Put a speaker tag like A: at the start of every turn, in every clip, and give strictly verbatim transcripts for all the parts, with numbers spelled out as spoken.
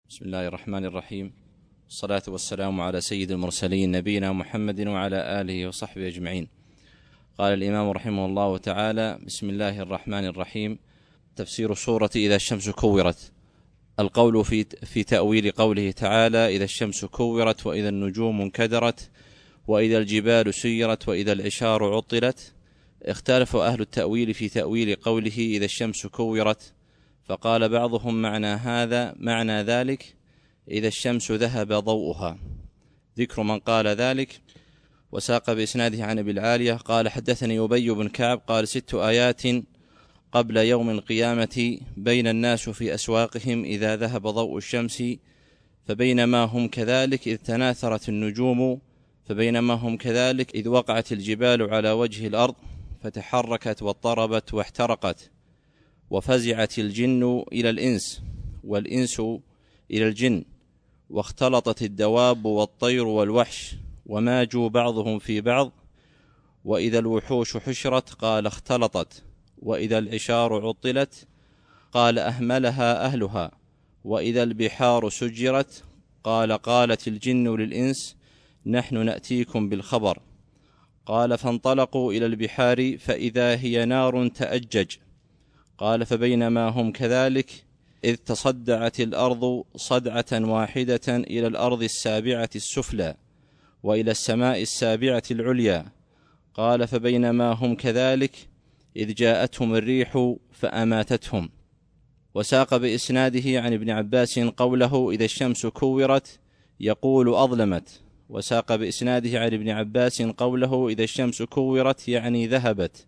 A: بسم الله الرحمن الرحيم، والصلاة والسلام على سيد المرسلين نبينا محمد وعلى آله وصحبه أجمعين. قال الإمام رحمه الله تعالى: بسم الله الرحمن الرحيم. تفسير سورة إذا الشمس كورت. القول في في تأويل قوله تعالى: إذا الشمس كورت، وإذا النجوم انكدرت، وإذا الجبال سيرت، وإذا العشار عطلت. اختلف أهل التأويل في تأويل قوله إذا الشمس كورت، فقال بعضهم معنى هذا معنى ذلك إذا الشمس ذهب ضوءها. ذكر من قال ذلك. وساق بإسناده عن أبي العالية قال: حدثني أبي بن كعب قال: ست آيات قبل يوم القيامة بين الناس في أسواقهم إذا ذهب ضوء الشمس، فبينما هم كذلك إذ تناثرت النجوم، فبينما هم كذلك إذ وقعت الجبال على وجه الأرض فتحركت واضطربت واحترقت، وفزعت الجن إلى الإنس والإنس إلى الجن، واختلطت الدواب والطير والوحش، وماجوا بعضهم في بعض. وإذا الوحوش حشرت قال اختلطت، وإذا العشار عطلت قال أهملها أهلها، وإذا البحار سجرت قال قالت الجن للإنس نحن نأتيكم بالخبر. قال فانطلقوا إلى البحار فإذا هي نار تأجج. قال فبينما هم كذلك إذ تصدعت الأرض صدعة واحدة إلى الأرض السابعة السفلى، وإلى السماء السابعة العليا. قال فبينما هم كذلك إذ جاءتهم الريح فأماتتهم. وساق بإسناده عن ابن عباس قوله إذا الشمس كورت يقول أظلمت. وساق بإسناده عن ابن عباس قوله إذا الشمس كورت يعني ذهبت.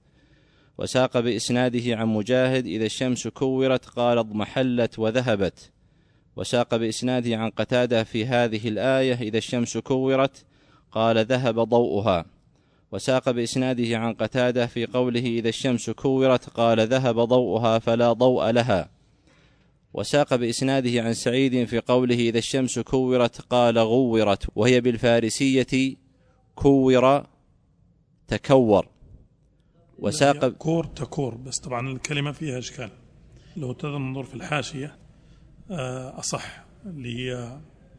A: وساق بإسناده عن مجاهد إذا الشمس كورت قال اضمحلت وذهبت. وساق بإسناده عن قتادة في هذه الآية إذا الشمس كورت قال ذهب ضوءها. وساق بإسناده عن قتادة في قوله إذا الشمس كورت قال ذهب ضوءها فلا ضوء لها. وساق بإسناده عن سعيد في قوله إذا الشمس كورت قال غورت، وهي بالفارسية كور تكور.
B: وساق كور تكور، بس طبعا الكلمة فيها إشكال. لو تنظر في الحاشية أصح، اللي هي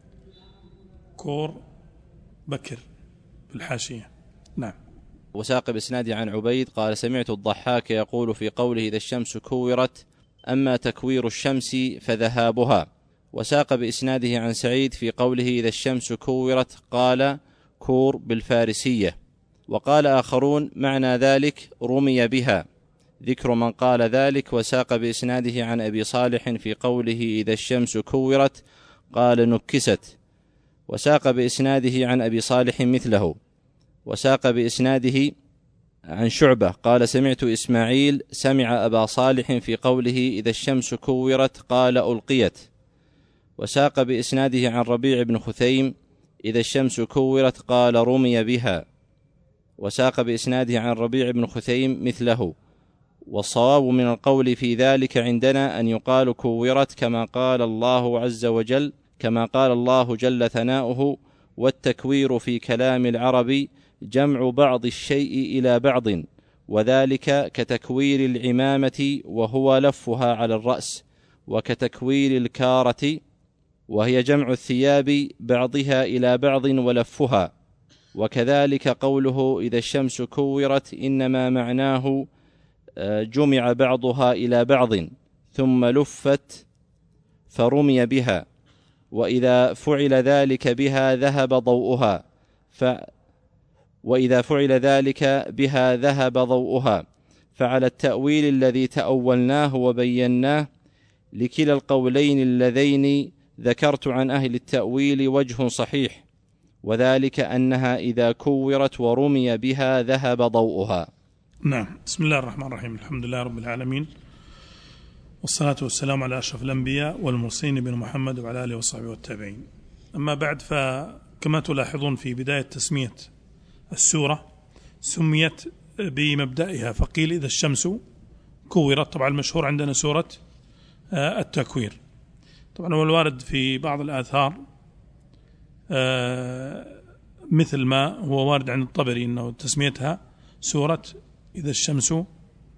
B: كور بكر في الحاشية. نعم.
A: وساق بإسناده عن عبيد قال سمعت الضحاك يقول في قوله إذا الشمس كورت أما تكوير الشمس فذهابها. وساق بإسناده عن سعيد في قوله إذا الشمس كورت قال كور بالفارسية. وقال آخرون معنى ذلك رمي بها. ذكر من قال ذلك. وساق بإسناده عن أبي صالح في قوله إذا الشمس كورت قال نكست. وساق بإسناده عن أبي صالح مثله. وساق بإسناده عن شعبة قال سمعت إسماعيل سمع أبا صالح في قوله إذا الشمس كورت قال ألقيت. وساق بإسناده عن ربيع بن خثيم إذا الشمس كورت قال رمي بها. وساق بإسناده عن ربيع بن خثيم مثله. والصواب من القول في ذلك عندنا أن يقال كورت كما قال الله عز وجل كما قال الله جل ثناؤه والتكوير في كلام العرب جمع بعض الشيء إلى بعض، وذلك كتكوير العمامة وهو لفها على الرأس، وكتكوير الكارة وهي جمع الثياب بعضها إلى بعض ولفها. وكذلك قوله إذا الشمس كورت إنما معناه جمع بعضها إلى بعض ثم لفت فرمي بها. وإذا فعل ذلك بها ذهب ضوءها ف وإذا فعل ذلك بها ذهب ضوءها. فعلى التأويل الذي تأولناه وبيناه لكلا القولين اللذين ذكرت عن أهل التأويل وجه صحيح، وذلك أنها إذا كورت ورمي بها ذهب ضوءها.
B: نعم. بسم الله الرحمن الرحيم. الحمد لله رب العالمين، والصلاة والسلام على أشرف الأنبياء والمرسلين بن محمد وعلى آله وصحبه والتابعين. أما بعد، فكما تلاحظون في بداية تسمية السورة سميت بمبدئها، فقيل إذا الشمس كورت. طبعا المشهور عندنا سورة التكوير. طبعا والوارد في بعض الآثار مثل ما هو وارد عند الطبري أنه تسميتها سورة إذا الشمس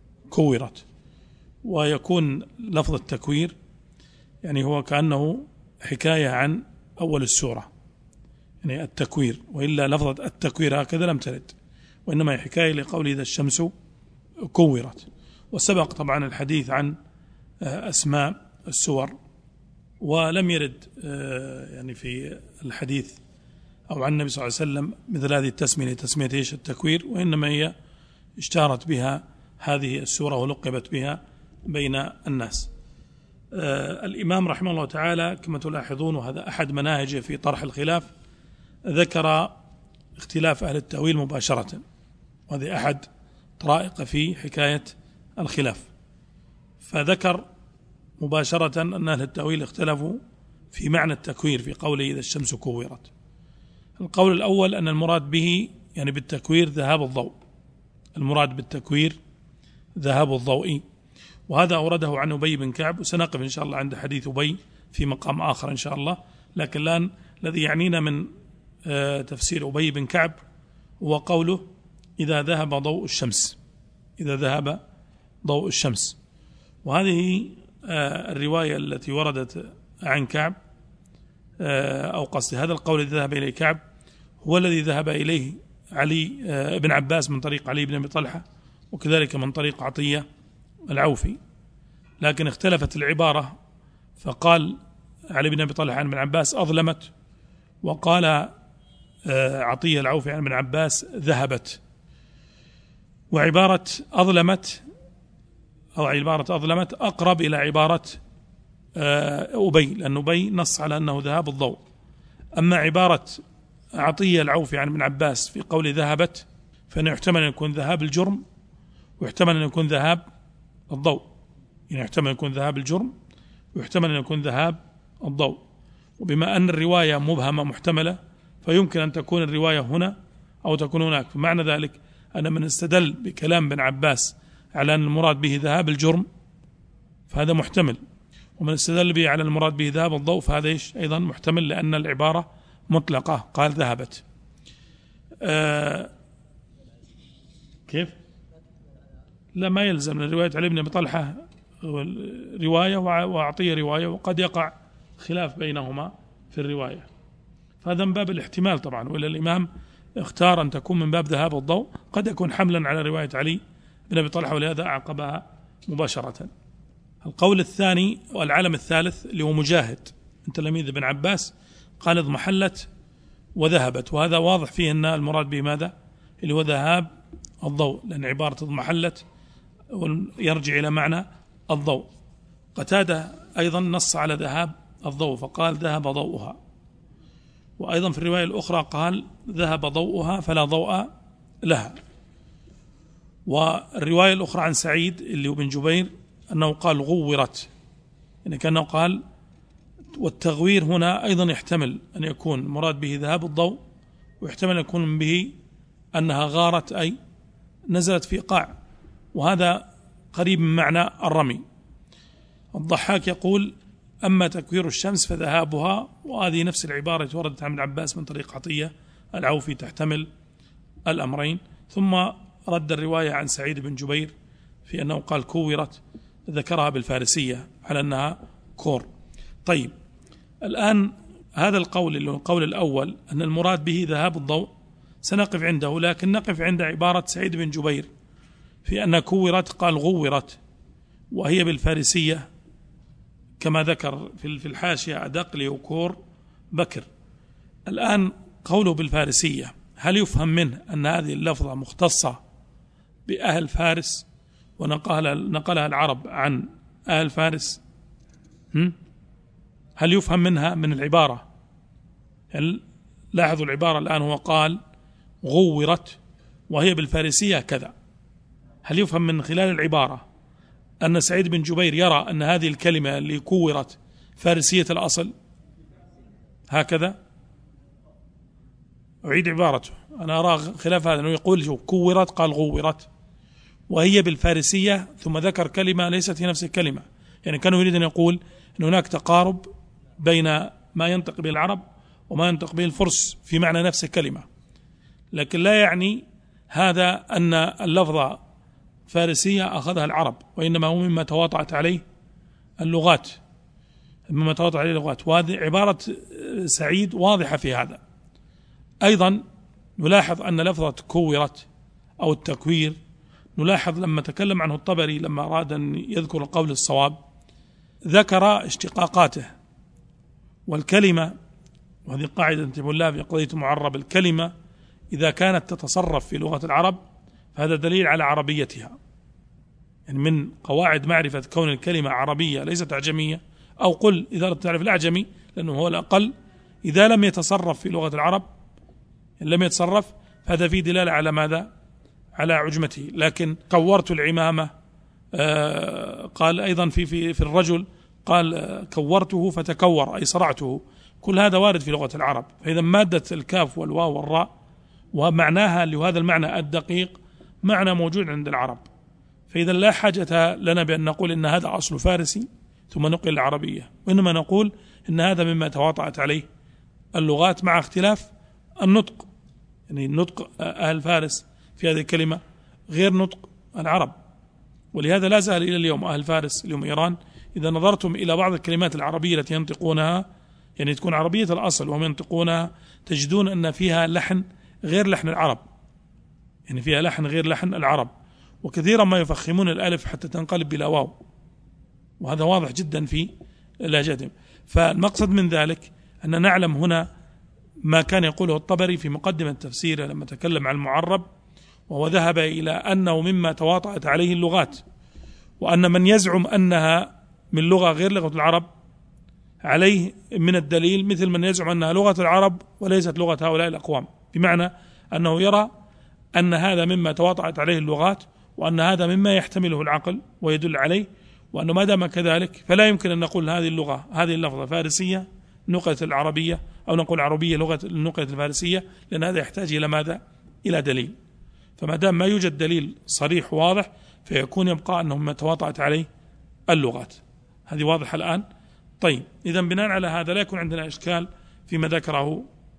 B: كورت. ويكون لفظ التكوير يعني هو كأنه حكاية عن أول السورة، يعني التكوير، وإلا لفظة التكوير هكذا لم ترد، وإنما هي حكاية لقول إذا الشمس كورت. وسبق طبعا الحديث عن أسماء السور، ولم يرد يعني في الحديث أو عن النبي صلى الله عليه وسلم مثل هذه التسمية، تسمية إيش التكوير، وإنما هي اشتهرت بها هذه السورة ولقبت بها بين الناس. آه الإمام رحمه الله تعالى كما تلاحظون، وهذا أحد مناهجه في طرح الخلاف، ذكر اختلاف أهل التأويل مباشرة، وهذه أحد طرائق في حكاية الخلاف، فذكر مباشرة أن أهل التأويل اختلفوا في معنى التكوير في قوله إذا الشمس كورت. القول الأول أن المراد به يعني بالتكوير ذهاب الضوء، المراد بالتكوير ذهاب الضوء، وهذا أورده عن أبي بن كعب، وسنقف إن شاء الله عند حديث أبي في مقام آخر إن شاء الله. لكن الآن الذي يعنينا من تفسير أبي بن كعب هو قوله إذا ذهب ضوء الشمس، إذا ذهب ضوء الشمس. وهذه الرواية التي وردت عن كعب، أو قصد هذا القول الذي ذهب إليه كعب هو الذي ذهب إليه علي بن عباس من طريق علي بن أبي طلحة، وكذلك من طريق عطية العوفي، لكن اختلفت العبارة، فقال علي بن أبي طلحة عن ابن عباس أظلمت، وقال عطية العوفي عن ابن عباس ذهبت. وعبارة أظلمت أو عبارة أظلمت أقرب إلى عبارة أبي، لأن أبي نص على أنه ذهاب الضوء. أما عبارة عطية العوفي عن ابن عباس في قول ذهبت، فإنه يحتمل أن يكون ذهاب الجرم، ويحتمل أن يكون ذهاب الضوء، يعني يحتمل أن يكون ذهاب الجرم، ويحتمل أن يكون ذهاب الضوء. وبما أن الرواية مبهمة محتملة، فيمكن أن تكون الرواية هنا أو تكون هناك. فمعنى ذلك أن من استدل بكلام ابن عباس على أن المراد به ذهاب الجرم فهذا محتمل، ومن استدل به على المراد به ذهاب الضوء فهذا إيش أيضا محتمل، لأن العبارة مطلقة، قال ذهبت. آه كيف؟ لا، ما يلزم، رواية علي بن أبي طلحة رواية وأعطيه رواية، وقد يقع خلاف بينهما في الرواية، فهذا من باب الاحتمال طبعا. وإلا الإمام اختار أن تكون من باب ذهاب الضوء، قد يكون حملا على رواية علي بن أبي طلحة، ولهذا أعقبها مباشرة. القول الثاني والعلم الثالث اللي هو مجاهد من تلاميذ ابن عباس، قال اضمحلت وذهبت، وهذا واضح فيه أن المراد به ماذا؟ اللي هو ذهاب الضوء، لأن عبارة اضمحلت يرجع إلى معنى الضوء. قتادة أيضا نص على ذهاب الضوء فقال ذهب ضوءها، وأيضا في الرواية الأخرى قال ذهب ضوءها فلا ضوء لها. والرواية الأخرى عن سعيد اللي هو بن جبير أنه قال غورت، يعني كأنه قال، والتغوير هنا أيضا يحتمل أن يكون مراد به ذهاب الضوء، ويحتمل أن يكون به أنها غارت أي نزلت في قاع، وهذا قريب من معنى الرمي. الضحاك يقول أما تكوير الشمس فذهابها، وهذه نفس العبارة وردت عن ابن عباس من طريق عطية العوفي تحتمل الأمرين. ثم رد الرواية عن سعيد بن جبير في أنه قال كورت، ذكرها بالفارسية على أنها كور. طيب الآن هذا القول اللي هو القول الأول أن المراد به ذهاب الضوء سنقف عنده، لكن نقف عند عبارة سعيد بن جبير في أن كورت قال غورت، وهي بالفارسية كما ذكر في الحاشية أدق ليكور بكر. الآن قوله بالفارسية هل يفهم منه أن هذه اللفظة مختصة بأهل فارس ونقلها نقلها العرب عن أهل فارس؟ هل يفهم منها من العبارة؟ هل لاحظوا العبارة الآن، هو قال غورت وهي بالفارسية كذا، هل يفهم من خلال العبارة أن سعيد بن جبير يرى أن هذه الكلمة اللي كورت فارسية الأصل؟ هكذا أعيد عبارته، أنا أرى خلاف هذا، أنه يقول كورت قال غورت وهي بالفارسية، ثم ذكر كلمة ليست هي نفس الكلمة، يعني كانوا يريد أن يقول أن هناك تقارب بين ما ينطق به العرب وما ينطق به الفرس في معنى نفس الكلمة، لكن لا يعني هذا أن اللفظة فارسية أخذها العرب، وإنما هو مما تواطأت عليه اللغات. مما تواتر عليه اللغات، وهذه عبارة سعيد واضحة في هذا. أيضا نلاحظ أن لفظة كورت أو التكوير، نلاحظ لما تكلم عنه الطبري لما أراد أن يذكر القول الصواب ذكر اشتقاقاته، والكلمة، وهذه قاعدة انتبه الله في قضية معرب، الكلمة إذا كانت تتصرف في لغة العرب فهذا دليل على عربيتها، يعني من قواعد معرفة كون الكلمة عربية ليست أعجمية، أو قل إذا أردت تعرف الأعجمي لأنه هو الأقل، إذا لم يتصرف في لغة العرب، إن لم يتصرف فهذا فيه دلالة على ماذا؟ على عجمته. لكن كورت العمامة، آه قال أيضا في, في, في الرجل قال آه كورته فتكور أي صرعته، كل هذا وارد في لغة العرب. فإذا مادة الكاف والواو والراء ومعناها لهذا المعنى الدقيق معنى موجود عند العرب، فإذا لا حاجة لنا بأن نقول إن هذا أصل فارسي ثم نقل العربية، وإنما نقول إن هذا مما تواطأت عليه اللغات مع اختلاف النطق، يعني نطق أهل فارس في هذه الكلمة غير نطق العرب. ولهذا لا زال إلى اليوم أهل فارس اليوم إيران إذا نظرتم إلى بعض الكلمات العربية التي ينطقونها، يعني تكون عربية الأصل وهم ينطقونها، تجدون أن فيها لحن غير لحن العرب، يعني فيها لحن غير لحن العرب، وكثيرا ما يفخمون الألف حتى تنقلب بلا واو، وهذا واضح جدا في لهجتهم. فالمقصد من ذلك أن نعلم هنا ما كان يقوله الطبري في مقدمة تفسيره لما تكلم عن المعرب، وهو ذهب إلى أنه مما تواطأت عليه اللغات، وأن من يزعم أنها من لغة غير لغة العرب عليه من الدليل مثل من يزعم أنها لغة العرب وليست لغة هؤلاء الأقوام، بمعنى أنه يرى أن هذا مما تواطأت عليه اللغات، وأن هذا مما يحتمله العقل ويدل عليه، وأنه ما دام كذلك فلا يمكن أن نقول هذه اللغة هذه اللفظة فارسية نقلت العربية، أو نقول عربية لغة نقلت الفارسية، لأن هذا يحتاج إلى ماذا؟ إلى دليل. فما دام ما يوجد دليل صريح واضح فيكون يبقى أنه ما تواطأت عليه اللغات. هذه واضحة الآن؟ طيب، إذا بناء على هذا لا يكون عندنا إشكال فيما ذكره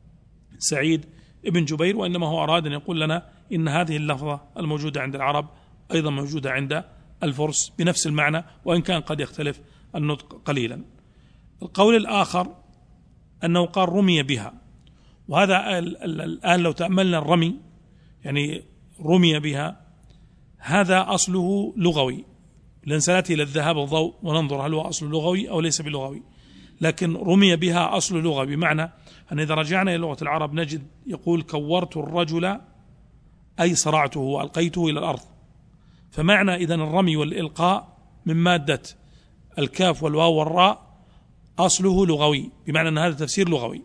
B: سعيد ابن جبير، وإنما هو أراد أن يقول لنا إن هذه اللفظة الموجودة عند العرب أيضا موجودة عند الفرس بنفس المعنى، وإن كان قد يختلف النطق قليلا. القول الآخر أنه قال رمي بها، وهذا الآن لو تأملنا الرمي يعني رمي بها هذا أصله لغوي، لأن سنأتي إلى الذهاب والضوء وننظر هل هو أصل لغوي أو ليس بلغوي، لكن رمي بها أصل لغوي، بمعنى أن إذا رجعنا إلى لغة العرب نجد يقول كورت الرجل أي صرعته وألقيته إلى الأرض. فمعنى إذن الرمي والإلقاء من مادة الكاف والواو والراء أصله لغوي، بمعنى أن هذا تفسير لغوي.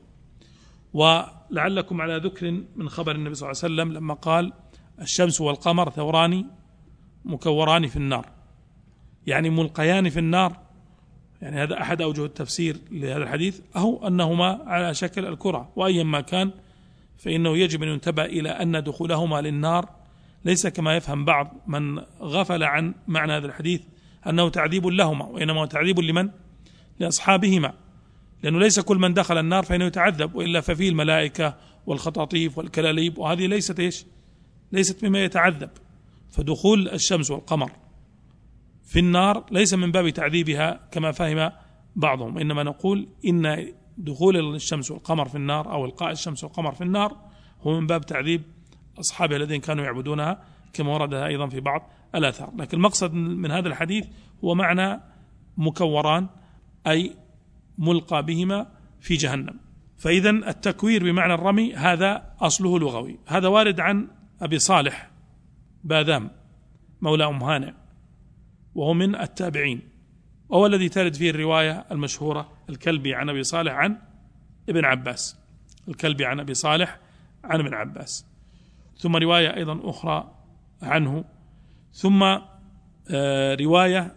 B: ولعلكم على ذكر من خبر النبي صلى الله عليه وسلم لما قال الشمس والقمر ثوران مكوران في النار، يعني ملقيان في النار، يعني هذا أحد أوجه التفسير لهذا الحديث، أو أنهما على شكل الكرة، وأيا ما كان فإنه يجب أن ينتبه إلى أن دخولهما للنار ليس كما يفهم بعض من غفل عن معنى هذا الحديث أنه تعذيب لهما، وإنما هو تعذيب لمن؟ لأصحابهما، لأنه ليس كل من دخل النار فإنه يتعذب، وإلا ففيه الملائكة والخطاطيف والكلاليب، وهذه ليست إيش؟ ليست مما يتعذب. فدخول الشمس والقمر في النار ليس من باب تعذيبها كما فهم بعضهم، إنما نقول إن دخول الشمس والقمر في النار أو إلقاء الشمس والقمر في النار هو من باب تعذيب أصحابها الذين كانوا يعبدونها، كما وردها أيضا في بعض الآثار. لكن المقصد من هذا الحديث هو معنى مكوران أي ملقى بهما في جهنم. فإذا التكوير بمعنى الرمي هذا أصله لغوي. هذا وارد عن أبي صالح باذام مولى أم هانئ، وهو من التابعين، وهو الذي ترد فيه الرواية المشهورة الكلبي عن أبي صالح عن ابن عباس، الكلبي عن أبي صالح عن ابن عباس، ثم رواية أيضا أخرى عنه، ثم رواية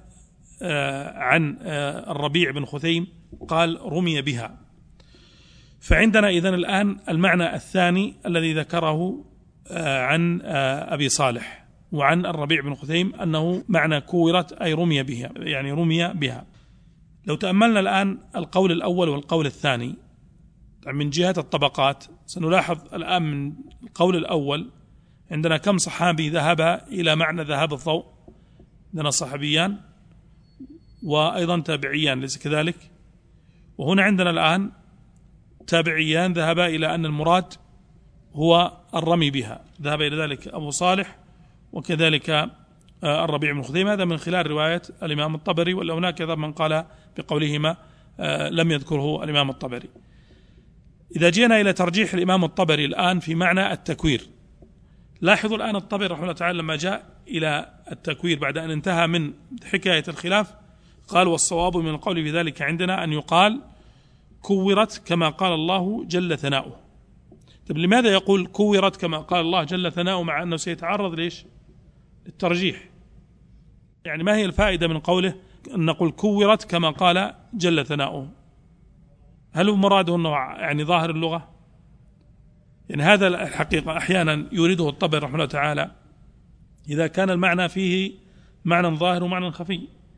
B: عن الربيع بن خثيم قال رمي بها. فعندنا إذن الآن المعنى الثاني الذي ذكره عن أبي صالح وعن الربيع بن خثيم أنه معنى كورت أي رمي بها، يعني رمي بها. لو تأملنا الآن القول الأول والقول الثاني من جهة الطبقات سنلاحظ الآن من القول الأول عندنا كم صحابي ذهب إلى معنى ذهاب الضوء؟ عندنا صحابيان وأيضا تابعيان، ليس كذلك؟ وهنا عندنا الآن تابعيان ذهبا إلى أن المراد هو الرمي بها، ذهب إلى ذلك أبو صالح وكذلك الربيع بن خثيمة، هذا من خلال رواية الإمام الطبري، ولا هناك من قال بقولهما لم يذكره الإمام الطبري. إذا جينا إلى ترجيح الإمام الطبري الآن في معنى التكوير، لاحظوا الآن الطبري رحمه الله تعالى لما جاء إلى التكوير بعد أن انتهى من حكاية الخلاف قال: والصواب من القول في ذلك عندنا أن يقال كورت كما قال الله جل ثناؤه. طيب لماذا يقول كورت كما قال الله جل ثناؤه مع أنه سيتعرض ليش؟ للترجيح. يعني ما هي الفائدة من قوله أن نقول كورت كما قال جل ثناؤه؟ هل هو مراده أنه يعني ظاهر اللغة؟ يعني هذا الحقيقة أحيانا يريده الطبري رحمه الله تعالى إذا كان المعنى فيه معنى ظاهر ومعنى خفي،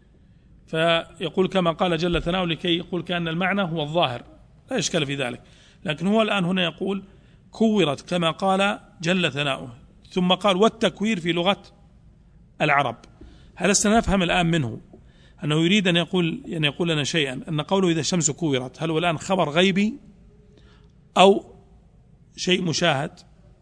B: فيقول كما قال جل ثناؤه لكي يقول كأن المعنى هو الظاهر، لا إشكال في ذلك. لكن هو الآن هنا يقول كورت كما قال جل ثناؤه، ثم قال والتكوير في لغة العرب. هل سنفهم الآن منه أنه يريد أن يقول أن يقول لنا شيئا، أن قوله إذا الشمس كورت هل هو الآن خبر غيبي أو شيء مشاهد؟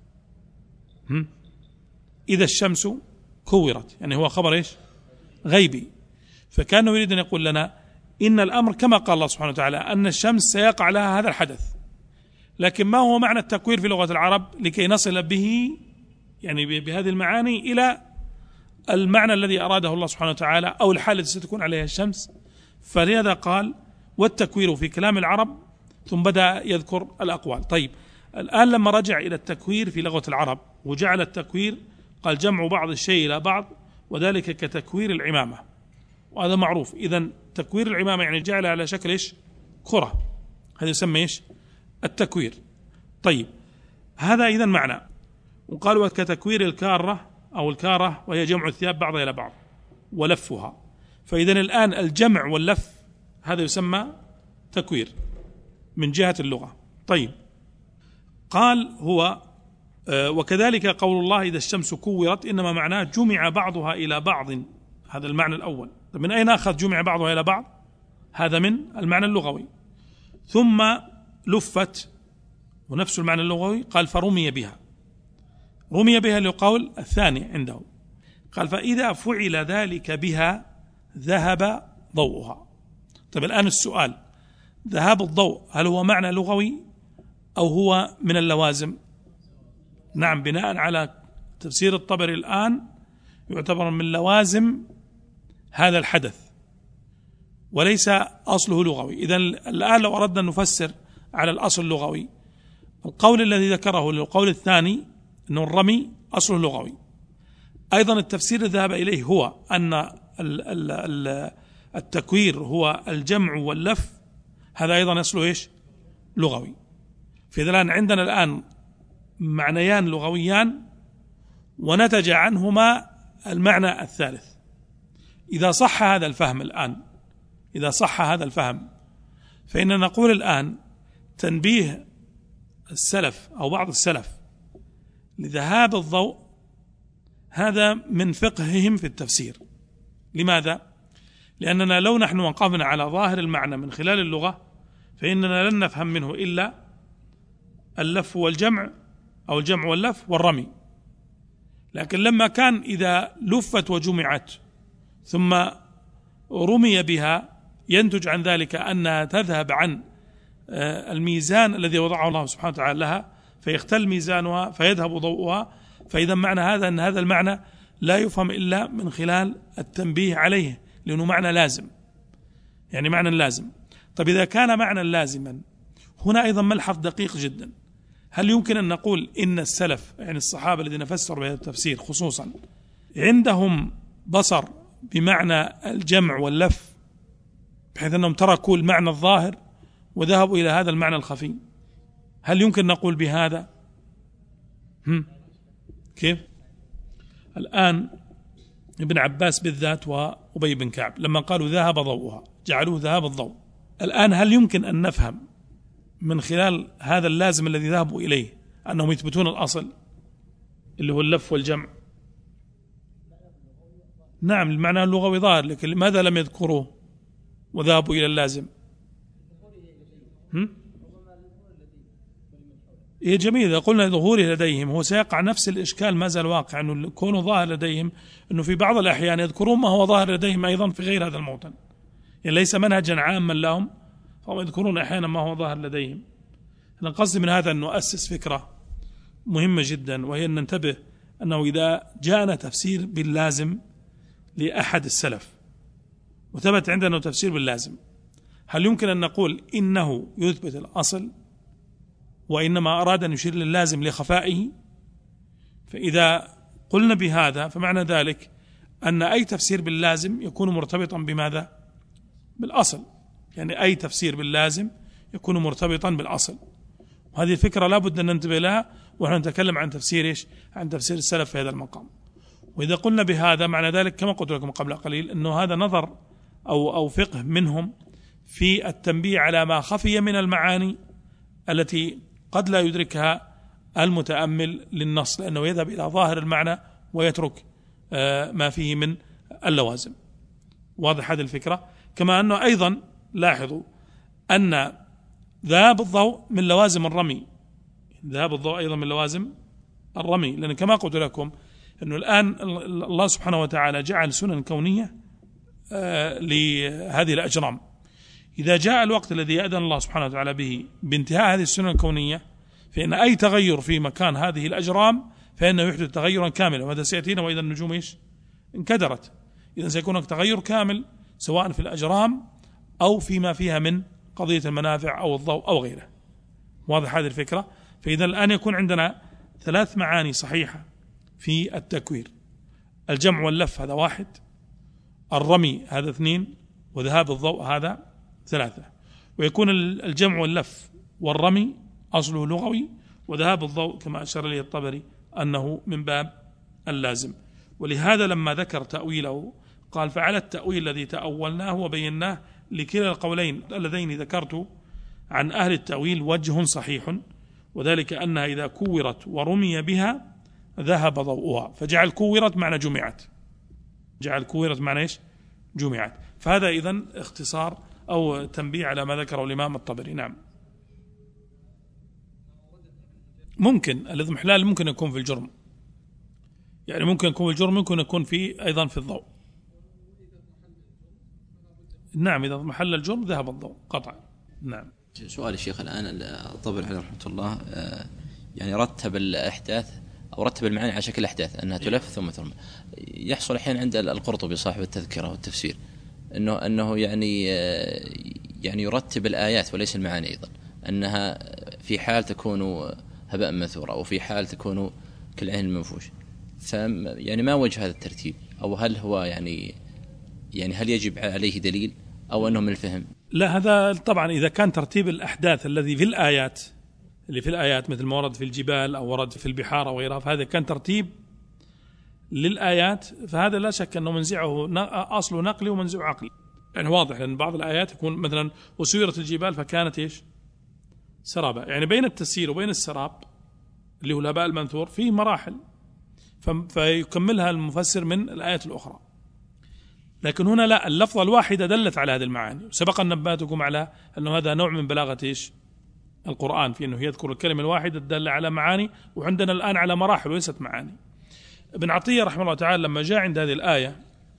B: هم؟ إذا الشمس كورت يعني هو خبر إيش؟ غيبي. فكان يريد أن يقول لنا إن الأمر كما قال الله سبحانه وتعالى أن الشمس سيقع لها هذا الحدث، لكن ما هو معنى التكوير في لغة العرب لكي نصل به يعني بهذه المعاني إلى المعنى الذي أراده الله سبحانه وتعالى أو الحالة التي ستكون عليها الشمس. فلهذا قال والتكوير في كلام العرب، ثم بدأ يذكر الأقوال. طيب الآن لما رجع إلى التكوير في لغة العرب وجعل التكوير قال جمع بعض الشيء إلى بعض، وذلك كتكوير العمامة، وهذا معروف. إذن تكوير العمامة يعني جعلها على شكل إيش؟ كرة، هذا يسمى إيش؟ التكوير. طيب هذا إذن معنى. وقالوا كتكوير الكارة أو الكارة، وهي جمع الثياب بعضها إلى بعض ولفها. فإذن الآن الجمع واللف هذا يسمى تكوير من جهة اللغة. طيب قال هو آه وكذلك قول الله إذا الشمس كورت إنما معناه جمع بعضها إلى بعض، هذا المعنى الأول. من أين أخذ جمع بعضها إلى بعض؟ هذا من المعنى اللغوي. ثم لفت، ونفس المعنى اللغوي، قال فرمي بها. رمي بها لقول الثاني عنده، قال فإذا فعل ذلك بها ذهب ضوءها. طيب الآن السؤال، ذهاب الضوء هل هو معنى لغوي أو هو من اللوازم؟ نعم، بناء على تفسير الطبري الآن يعتبر من لوازم هذا الحدث وليس أصله لغوي. إذن الآن لو أردنا أن نفسر على الأصل اللغوي، القول الذي ذكره للقول الثاني أنه الرمي أصله لغوي، أيضا التفسير الذهب إليه هو أن التكوير هو الجمع واللف، هذا أيضا أصله إيش؟ لغوي. فإذا الآن عندنا الآن معنيان لغويان ونتج عنهما المعنى الثالث. إذا صح هذا الفهم الآن، إذا صح هذا الفهم، فإننا نقول الآن تنبيه السلف أو بعض السلف لذهاب الضوء هذا من فقههم في التفسير. لماذا؟ لأننا لو نحن وقفنا على ظاهر المعنى من خلال اللغة فإننا لن نفهم منه إلا اللف والجمع أو الجمع واللف والرمي. لكن لما كان إذا لفت وجمعت ثم رمي بها ينتج عن ذلك أنها تذهب عن الميزان الذي وضعه الله سبحانه وتعالى لها، فيختل ميزانها فيذهب ضوءها. فإذا معنى هذا أن هذا المعنى لا يفهم إلا من خلال التنبيه عليه، لأنه معنى لازم، يعني معنى لازم. طيب إذا كان معنى لازما، هنا أيضا ملحظ دقيق جدا. هل يمكن أن نقول إن السلف يعني الصحابة الذين فسروا بهذا التفسير خصوصا عندهم بصر بمعنى الجمع واللف بحيث أنهم تركوا المعنى الظاهر وذهبوا إلى هذا المعنى الخفي؟ هل يمكن نقول بهذا؟ هم؟ كيف؟ الآن ابن عباس بالذات وأبي بن كعب لما قالوا ذهب ضوءها جعلوه ذهاب الضوء. الآن هل يمكن أن نفهم من خلال هذا اللازم الذي ذهبوا إليه أنهم يثبتون الأصل اللي هو اللف والجمع؟ نعم، المعنى اللغوي ظاهر، لكن لماذا لم يذكروه وذهبوا إلى اللازم؟ إيه جميل. إذا قلنا ظهوره لديهم هو سيقع نفس الإشكال ما زال واقع، أنه كونه ظاهر لديهم أنه في بعض الأحيان يذكرون ما هو ظاهر لديهم أيضا في غير هذا الموطن، يعني ليس منهجا عاما لهم، فهم يذكرون أحيانا ما هو ظاهر لديهم. أنا قصدي من هذا أن نؤسس فكرة مهمة جدا، وهي أن ننتبه أنه إذا جاءنا تفسير باللازم لأحد السلف وثبت عندنا تفسير باللازم، هل يمكن أن نقول إنه يثبت الأصل وإنما أراد أن يشير لللازم لخفائه؟ فإذا قلنا بهذا فمعنى ذلك أن أي تفسير باللازم يكون مرتبطا بماذا؟ بالأصل، يعني أي تفسير باللازم يكون مرتبطا بالأصل. وهذه الفكرة لا بد أن ننتبه لها ونحن نتكلم عن تفسير إيش؟ عن تفسير السلف في هذا المقام. وإذا قلنا بهذا معنى ذلك كما قلت لكم قبل قليل أنه هذا نظر أو أو فقه منهم في التنبيه على ما خفي من المعاني التي قد لا يدركها المتأمل للنص، لأنه يذهب إلى ظاهر المعنى ويترك ما فيه من اللوازم. واضح هذه الفكرة؟ كما أنه أيضا لاحظوا أن ذهاب الضوء من لوازم الرمي، ذهاب الضوء أيضا من لوازم الرمي، لأن كما قلت لكم أنه الآن الله سبحانه وتعالى جعل سنن كونية لهذه الأجرام. إذا جاء الوقت الذي يأذن الله سبحانه وتعالى به بانتهاء هذه السنن الكونية، فإن أي تغير في مكان هذه الأجرام فإنه يحدث تغيرا كاملا، وهذا سيأتينا وإذا النجوم إيش؟ انكدرت. إذا سيكون هناك تغير كامل سواء في الأجرام أو فيما فيها من قضية المنافع أو الضوء أو غيره. واضح هذه الفكرة؟ فإذا الآن يكون عندنا ثلاث معاني صحيحة في التكوير: الجمع واللف هذا واحد، الرمي هذا اثنين، وذهاب الضوء هذا ثلاثة. ويكون الجمع واللف والرمي أصله لغوي، وذهاب الضوء كما أشار إليه الطبري أنه من باب اللازم. ولهذا لما ذكر تأويله قال: فعلى التأويل الذي تأولناه وبيناه لكلا القولين اللذين ذكرت عن أهل التأويل وجه صحيح، وذلك أنها إذا كورت ورمي بها ذهب ضوءها، فجعل كورت معنى جمعت، جعل كورت معنى إيش؟ جمعت. فهذا إذن اختصار أو تنبيه على ما ذكره الإمام الطبري. نعم، ممكن الاضمحلال ممكن يكون في الجرم، يعني ممكن يكون في الجرم، ممكن يكون في أيضا في الضوء. نعم، إذا محل الجرم ذهب الضوء قطعا. نعم.
A: سؤال الشيخ الآن الطبري عليه رحمة الله يعني رتب الأحداث أو رتب المعاني على شكل أحداث أنها تلف ثم ترمى. يحصل أحيانا عند القرطبي صاحب التذكرة والتفسير أنه أنه يعني يعني يرتب الآيات وليس المعاني أيضا، أنها في حال تكون هباء منثورا وفي حال تكون كالعين المنفوش. فيعني ما وجه هذا الترتيب؟ أو هل هو يعني يعني هل يجب عليه دليل أو أنه من الفهم؟
B: لا، هذا طبعا إذا كان ترتيب الأحداث الذي في الآيات اللي في الآيات مثل ما ورد في الجبال أو ورد في البحار أو غيرها، فهذا كان ترتيب للآيات، فهذا لا شك أنه منزعه أصله نقلي ومنزعه عقلي. يعني واضح لأن بعض الآيات يكون مثلا وسيرت الجبال فكانت إيش؟ سرابا. يعني بين التسيير وبين السراب اللي هو الهباء المنثور فيه مراحل، فيكملها المفسر من الآيات الأخرى. لكن هنا لا، اللفظة الواحدة دلت على هذه المعاني. سبق أن نبهتكم على أنه هذا نوع من بلاغة إيش؟ القرآن، في أنه يذكر الكلمة الواحدة تدل على معاني، وعندنا الآن على مراحل وليست معاني. ابن عطية رحمه الله تعالى لما جاء عند هذه الآية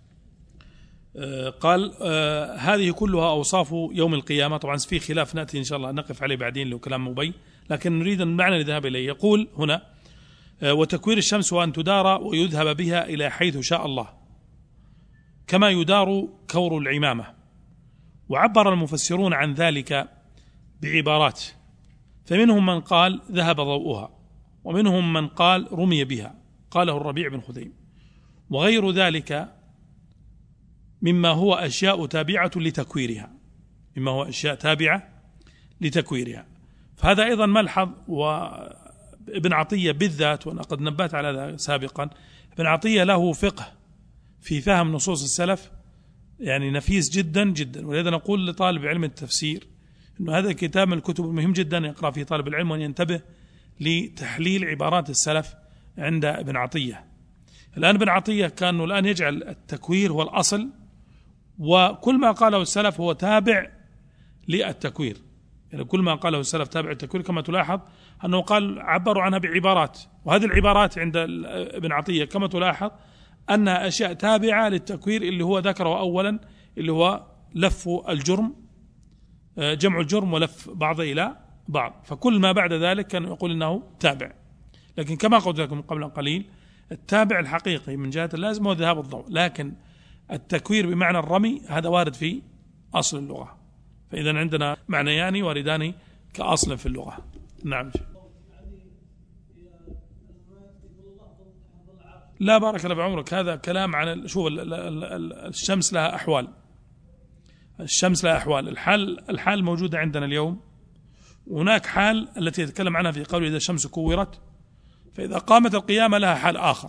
B: قال هذه كلها أوصاف يوم القيامة. طبعا في خلاف نأتي إن شاء الله نقف عليه بعدين لو كلام مبين، لكن نريد أن معنى الذهاب إليه. يقول هنا: وتكوير الشمس وأن تدار ويذهب بها إلى حيث شاء الله كما يدار كور العمامة. وعبر المفسرون عن ذلك بعبارات، فمنهم من قال ذهب ضوءها، ومنهم من قال رمي بها، قاله الربيع بن خثيم، وغير ذلك مما هو أشياء تابعة لتكويرها، مما هو أشياء تابعة لتكويرها. فهذا أيضا ملحظ. وابن عطية بالذات، وأنا قد نبهت على هذا سابقا، ابن عطية له فقه في فهم نصوص السلف يعني نفيس جدا جدا. ولذا نقول لطالب علم التفسير أنه هذا كتاب من الكتب المهم جدا يقرأ فيه طالب العلم، وأن ينتبه لتحليل عبارات السلف عند ابن عطية. الآن ابن عطية كان الآن يجعل التكوير هو الأصل، وكل ما قاله السلف هو تابع للتكوير. يعني كل ما قاله السلف تابع التكوير كما تلاحظ أنه قال عبروا عنها بعبارات، وهذه العبارات عند ابن عطية كما تلاحظ أنها أشياء تابعة للتكوير اللي هو ذكره أولا، اللي هو لف الجرم، جمع الجرم ولف بعض إلى بعض، فكل ما بعد ذلك كان يقول إنه تابع. لكن كما قلت لكم قبل قليل التابع الحقيقي من جهة اللازم هو ذهاب الضوء، لكن التكوير بمعنى الرمي هذا وارد في أصل اللغة، فإذا عندنا معنيان واردان كأصل في اللغة. نعم. لا بارك الله بعمرك، هذا كلام عن شوف الشمس لها أحوال، الشمس لها أحوال، الحال الحال موجودة عندنا اليوم، وهناك حال التي يتكلم عنها في قوله إذا الشمس كورت، فإذا قامت القيامة لها حال آخر،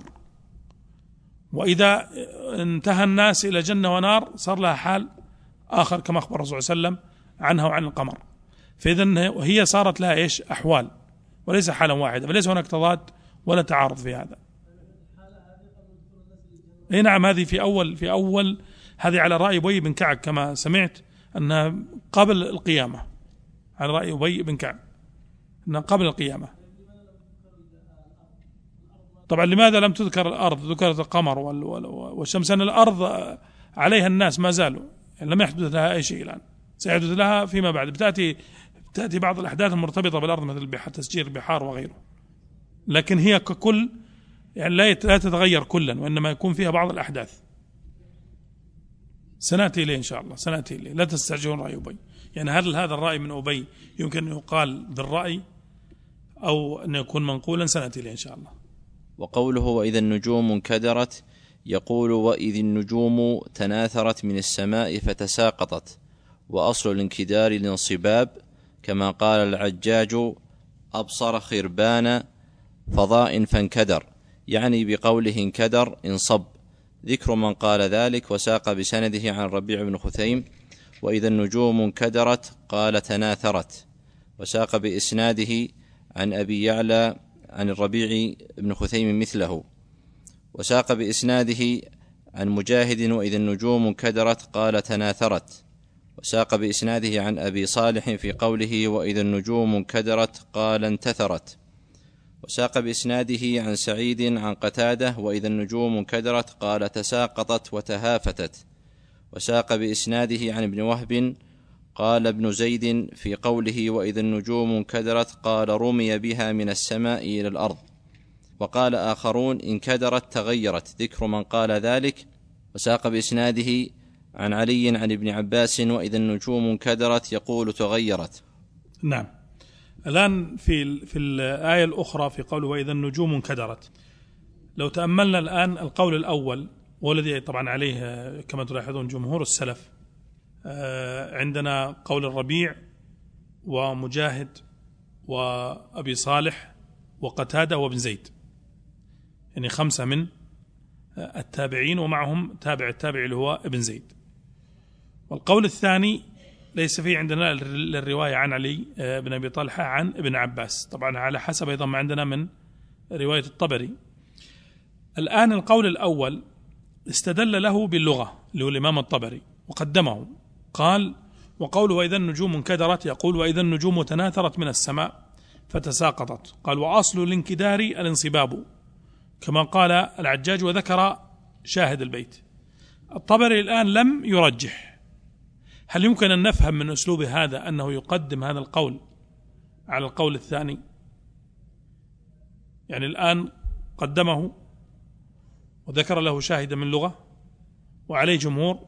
B: وإذا انتهى الناس إلى جنة ونار صار لها حال آخر كما أخبر الرسول صلى الله عليه وسلم عنها وعن القمر. فإذا هي صارت لها إيش أحوال وليس حالا واحدة، فليس هناك تضاد ولا تعارض في هذا. اي نعم، هذه في أول في أول هذه على رأي أبي بن كعب كما سمعت أنها قبل القيامة، على رأي أبي بن كعب أنها قبل القيامة. طبعا لماذا لم تذكر الأرض، ذكرت القمر والشمس، أن الأرض عليها الناس ما زالوا، يعني لم يحدث لها أي شيء الآن، سيحدث لها فيما بعد، بتأتي تأتي بعض الأحداث المرتبطة بالأرض مثل تسجير البحار وغيره، لكن هي ككل يعني لا تتغير كلا، وإنما يكون فيها بعض الأحداث. سنأتي إليه إن شاء الله، سنأتي إليه، لا تستعجلون رأي أبي. يعني هل هذا الرأي من أبي يمكن أن يقال بالرأي أو أن يكون منقولا؟ سنأتي إليه إن شاء الله.
A: وقوله وإذا النجوم انكدرت، يقول وإذ النجوم تناثرت من السماء فتساقطت، وأصل الانكدار الانصباب، كما قال العجاج أبصر خربان فضاء فانكدر، يعني بقوله انكدر انصب. ذكر من قال ذلك وساق بسنده عن ربيع بن خثيم وإذا النجوم انكدرت قال تناثرت، وساق بإسناده عن أبي يعلى عن الربيع بن خثيم مثله، وساق بإسناده عن مجاهد وإذا النجوم انكدرت قال تناثرت، وساق بإسناده عن أبي صالح في قوله وإذا النجوم انكدرت قال انتثرت، وساق بإسناده عن سعيد عن قتادة وإذا النجوم انكدرت قال تساقطت وتهافتت، وساق بإسناده عن ابن وهب قال ابن زيد في قوله وإذا النجوم انكدرت قال رمي بها من السماء إلى الأرض، وقال آخرون انكدرت تغيرت، ذكر من قال ذلك. وساق بإسناده عن علي عن ابن عباس وإذا النجوم انكدرت يقول تغيرت.
B: نعم. الآن في في الآية الأخرى في قوله وإذا النجوم انكدرت، لو تأملنا الآن القول الأول والذي طبعا عليه كما تلاحظون جمهور السلف، عندنا قول الربيع ومجاهد وأبي صالح وقتادة وابن زيد، يعني خمسة من التابعين ومعهم تابع التابع اللي هو ابن زيد. والقول الثاني ليس فيه عندنا الرواية عن علي بن أبي طلحة عن ابن عباس، طبعا على حسب أيضا ما عندنا من رواية الطبري. الآن القول الأول استدل له باللغة اللي هو الإمام الطبري وقدمه، قال وقوله وإذا النجوم انكدرت يقول وإذا النجوم تناثرت من السماء فتساقطت، قال وأصل الانكدار الانصباب، كما قال العجاج وذكر شاهد البيت. الطبري الآن لم يرجح. هل يمكن أن نفهم من أسلوب هذا أنه يقدم هذا القول على القول الثاني؟ يعني الآن قدمه وذكر له شاهدا من لغة، وعليه جمهور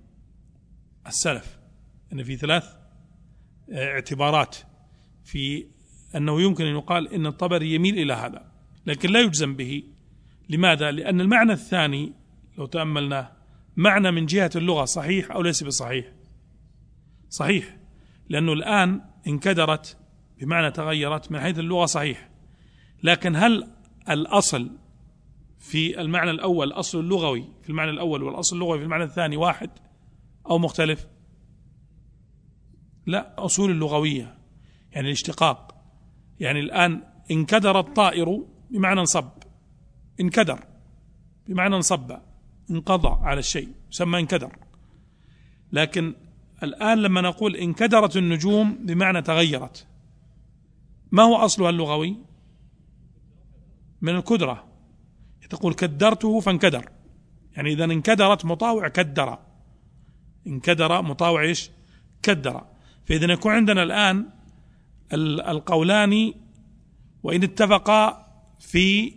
B: السلف أن في ثلاث اعتبارات في أنه يمكن أن يقال إن الطبري يميل إلى هذا، لكن لا يجزم به. لماذا؟ لأن المعنى الثاني لو تأملناه معنى من جهة اللغة صحيح أو ليس بصحيح؟ صحيح، لأنه الآن انكدرت بمعنى تغيرت من حيث اللغة صحيح، لكن هل الأصل في المعنى الأول الأصل اللغوي في المعنى الأول والأصل اللغوي في المعنى الثاني واحد أو مختلف؟ لا، أصول اللغوية يعني الاشتقاق. يعني الآن انكدر الطائر بمعنى انصب، انكدر بمعنى انصب، انقضى على الشيء يسمى انكدر. لكن الآن لما نقول انكدرت النجوم بمعنى تغيرت، ما هو أصلها اللغوي؟ من الكدرة. تقول كدرته فانكدر، يعني إذا انكدرت مطاوع كدر، انكدر مطاوع إيش؟ كدر. فإذا يكون عندنا الآن القولان وإن اتفقا في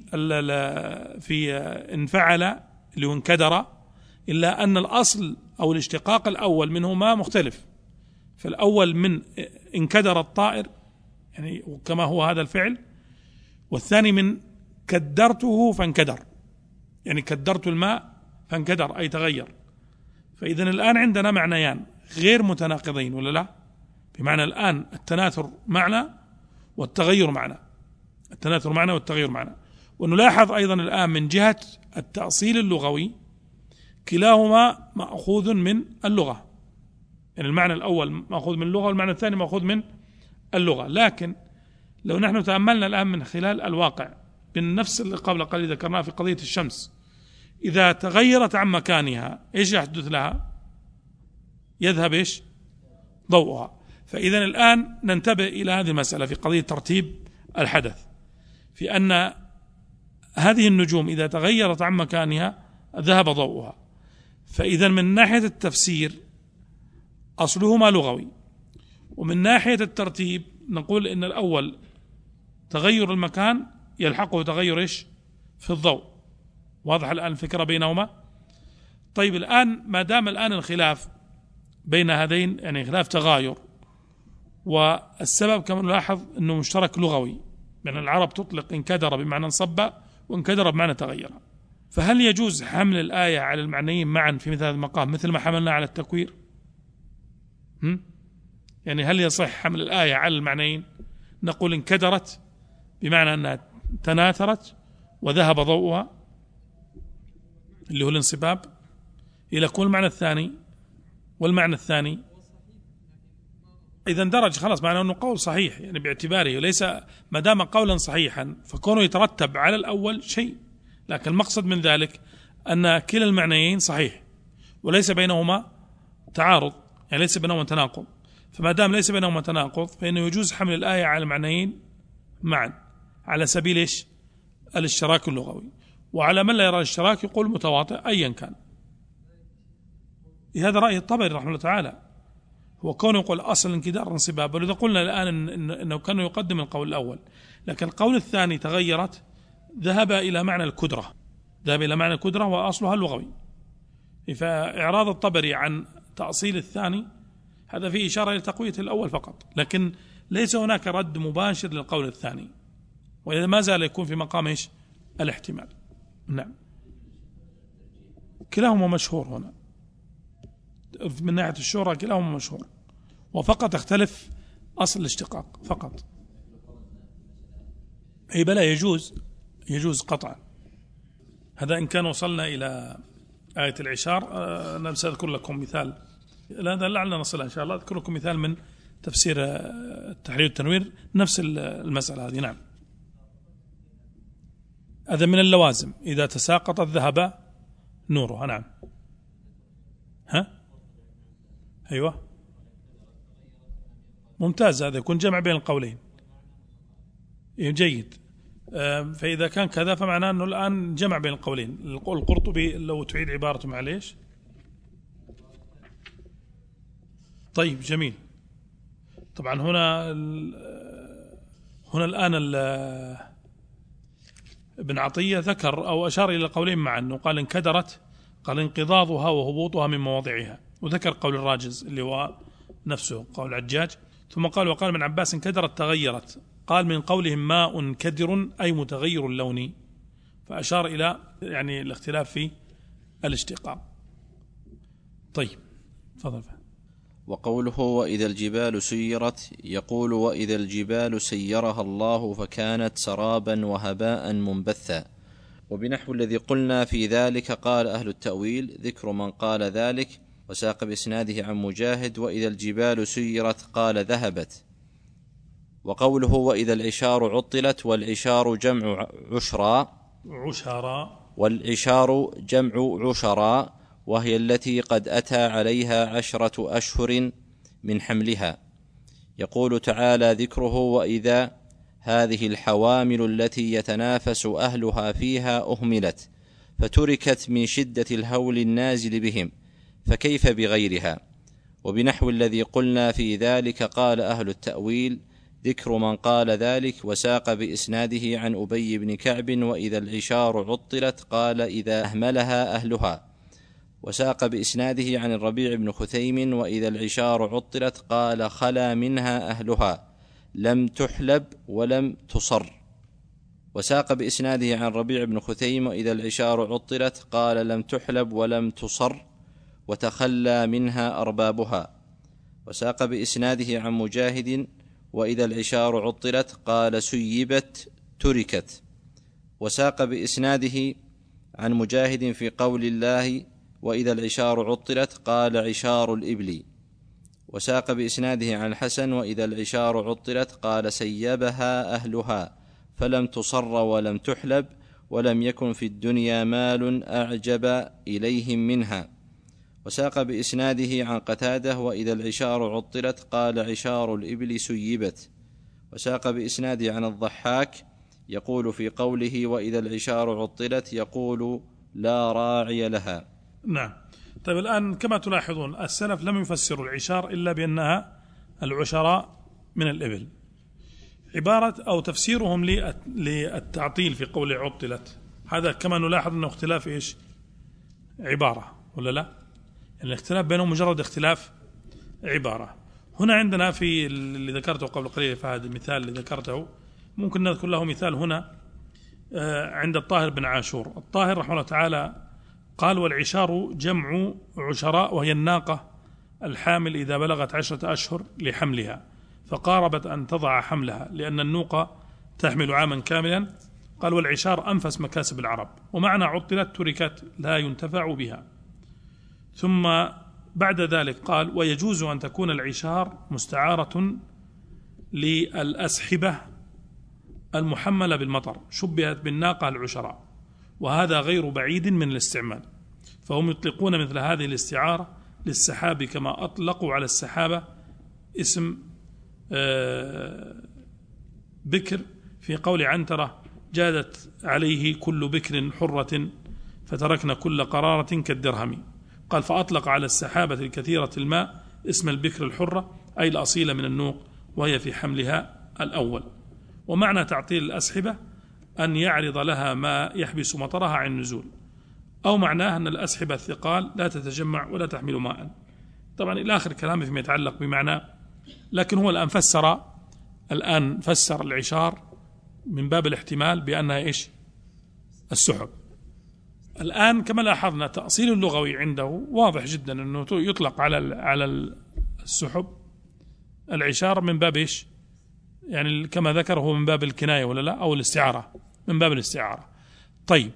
B: في انفعل اللي هو انكدر، إلا أن الأصل أو الاشتقاق الأول منهما مختلف. فالأول من انكدر الطائر يعني كما هو هذا الفعل، والثاني من كدرته فانكدر، يعني كدرت الماء فانكدر أي تغير. فإذن الآن عندنا معنيان غير متناقضين ولا لا؟ بمعنى الآن التناثر معنى والتغير معنى، التناثر معنى والتغير معنى. ونلاحظ أيضا الآن من جهة التأصيل اللغوي كلاهما مأخوذ من اللغة، يعني المعنى الأول مأخوذ من اللغة والمعنى الثاني مأخوذ من اللغة. لكن لو نحن تأملنا الآن من خلال الواقع بالنفس اللي قبل قليل ذكرناه في قضية الشمس، إذا تغيرت عن مكانها إيش يحدث لها؟ يذهب إيش؟ ضوءها. فإذا الآن ننتبه إلى هذه المسألة في قضية ترتيب الحدث، في أن هذه النجوم إذا تغيرت عن مكانها ذهب ضوءها. فإذا من ناحية التفسير أصلهما لغوي، ومن ناحية الترتيب نقول إن الأول تغير المكان يلحقه تغير إيش؟ في الضوء. واضح الآن الفكرة بينهما؟ طيب الآن ما دام الآن الخلاف بين هذين يعني خلاف تغاير، والسبب كما نلاحظ أنه مشترك لغوي، بين العرب تطلق انكدر بمعنى انصب وانكدر بمعنى تغير. فهل يجوز حمل الآية على المعنيين معا في مثل هذا المقام مثل ما حملنا على التكوير؟ هم؟ يعني هل يصح حمل الآية على المعنيين؟ نقول انكدرت بمعنى أنها تناثرت وذهب ضوءها اللي هو الانصباب، إلى كل المعنى الثاني، والمعنى الثاني إذا درج خلاص معناه أنه قول صحيح، يعني باعتباره ليس ما دام قولا صحيحا فكونه يترتب على الأول شيء، لكن المقصد من ذلك أن كلا المعنيين صحيح وليس بينهما تعارض، يعني ليس بينهما تناقض. فما دام ليس بينهما تناقض فإنه يجوز حمل الآية على المعنيين معا على سبيل إيش؟ الاشتراك اللغوي. وعلى من لا يرى الاشتراك يقول متواطئ أيا كان. هذا رأي الطبري رحمه الله تعالى، هو كونه يقول أصل انكدار انصباب. ولذا قلنا الآن إن إنه كان يقدم القول الأول، لكن القول الثاني تغيرت ذهب إلى معنى الكدرة، ذهب إلى معنى الكدرة وأصلها اللغوي. فإعراض الطبري عن تأصيل الثاني هذا فيه إشارة إلى تقوية الأول فقط، لكن ليس هناك رد مباشر للقول الثاني، وإذا ما زال يكون في مقام إيش؟ الاحتمال. نعم كلاهما مشهور هنا من ناحية الشهرة، كلاهما مشهور، وفقط اختلف أصل الاشتقاق فقط. أي بلا يجوز، يجوز قطعا. هذا إن كان وصلنا إلى آية العشار. أنا سأذكر لكم مثال، لا لعلنا نصلها إن شاء الله. أذكر لكم مثال من تفسير التحرير والتنوير نفس المسألة هذه. نعم هذا من اللوازم إذا تساقط الذهب نورها. نعم ها أيوة ممتاز، هذا يكون جمع بين القولين جيد. فإذا كان كذا فمعناه أنه الآن جمع بين القولين. القرطبي لو تعيد عبارته معليش. طيب جميل. طبعا هنا هنا الآن ابن عطية ذكر أو أشار إلى قولين معا، أنه قال انكدرت، قال انقضاضها وهبوطها من مواضعها، وذكر قول الراجز اللي هو نفسه قول العجاج. ثم قال وقال ابن عباس انكدرت تغيرت، قال من قولهم ماء كدر أي متغير اللون، فأشار إلى يعني الاختلاف في الاشتقاق. طيب تفضل.
A: وقوله وإذا الجبال سيرت يقول وإذا الجبال سيرها الله فكانت سرابا وهباء منبثا. وبنحو الذي قلنا في ذلك قال أهل التأويل ذكر من قال ذلك، وساق بإسناده عن مجاهد وإذا الجبال سيرت قال ذهبت. وقوله وإذا العشار عطلت، والعشار جمع عشرا،
B: عشرا،
A: والعشار جمع عشرا، وهي التي قد أتى عليها عشرة أشهر من حملها. يقول تعالى ذكره: وإذا هذه الحوامل التي يتنافس أهلها فيها أهملت فتركت من شدة الهول النازل بهم، فكيف بغيرها؟ وبنحو الذي قلنا في ذلك قال أهل التأويل: ذكر من قال ذلك. وساق بإسناده عن أبي بن كعب: وإذا العشار عطلت قال: إذا أهملها أهلها. وساق بإسناده عن الربيع بن خثيم: وإذا العشار عطلت قال: خلا منها أهلها، لم تحلب ولم تصر. وساق بإسناده عن الربيع بن خثيم: وإذا العشار عطلت قال: لم تحلب ولم تصر وتخلى منها أربابها. وساق بإسناده عن مجاهد: وإذا العشار عطلت قال: سيبت تركت. وساق بإسناده عن مجاهد في قول الله: وإذا العشار عطلت قال: عشار الإبل. وساق بإسناده عن الحسن: وإذا العشار عطلت قال: سيبها أهلها، فلم تصر ولم تحلب، ولم يكن في الدنيا مال أعجب إليهم منها. وساق بإسناده عن قتادة: وإذا العشار عطلت قال: عشار الإبل سيبت. وساق بإسناده عن الضحاك يقول في قوله: وإذا العشار عطلت يقول: لا راعي لها.
B: نعم. طيب الآن كما تلاحظون السلف لم يفسروا العشار إلا بأنها العشراء من الإبل. عبارة أو تفسيرهم للتعطيل في قول عطلت، هذا كما نلاحظ أنه اختلاف إيش؟ عبارة ولا لا؟ يعني الاختلاف بينهم مجرد اختلاف عبارة. هنا عندنا في اللي ذكرته قبل قليل، في هذا المثال اللي ذكرته ممكن نذكر له مثال هنا عند الطاهر بن عاشور. الطاهر رحمه الله تعالى قال: والعشار جمع عشراء، وهي الناقة الحامل إذا بلغت عشرة أشهر لحملها فقاربت أن تضع حملها، لأن النوقة تحمل عاما كاملا. قال: والعشار أنفس مكاسب العرب، ومعنى عطلت تركت لا ينتفع بها. ثم بعد ذلك قال: ويجوز أن تكون العشار مستعارة للأسحبة المحملة بالمطر، شبهت بالناقة العشراء، وهذا غير بعيد من الاستعمال، فهم يطلقون مثل هذه الاستعارة للسحاب كما أطلقوا على السحابة اسم بكر في قول عنترة: جادت عليه كل بكر حرة فتركنا كل قرارة كالدرهم. قال: فأطلق على السحابة الكثيرة الماء اسم البكر الحرة، أي الأصيلة من النوق، وهي في حملها الأول. ومعنى تعطيل الأسحبة أن يعرض لها ما يحبس مطرها عن النزول، أو معناه أن الأسحبة الثقال لا تتجمع ولا تحمل ماء. طبعا إلى آخر كلامه فيما يتعلق بمعنى، لكن هو الآن فسر الآن فسر العشار من باب الاحتمال بأنها إيش؟ السحب. الآن كما لاحظنا تأصيل اللغوي عنده واضح جدا أنه يطلق على على السحب العشار من باب إيش؟ يعني كما ذكره من باب الكناية ولا لا، أو الاستعارة، من باب الاستعارة. طيب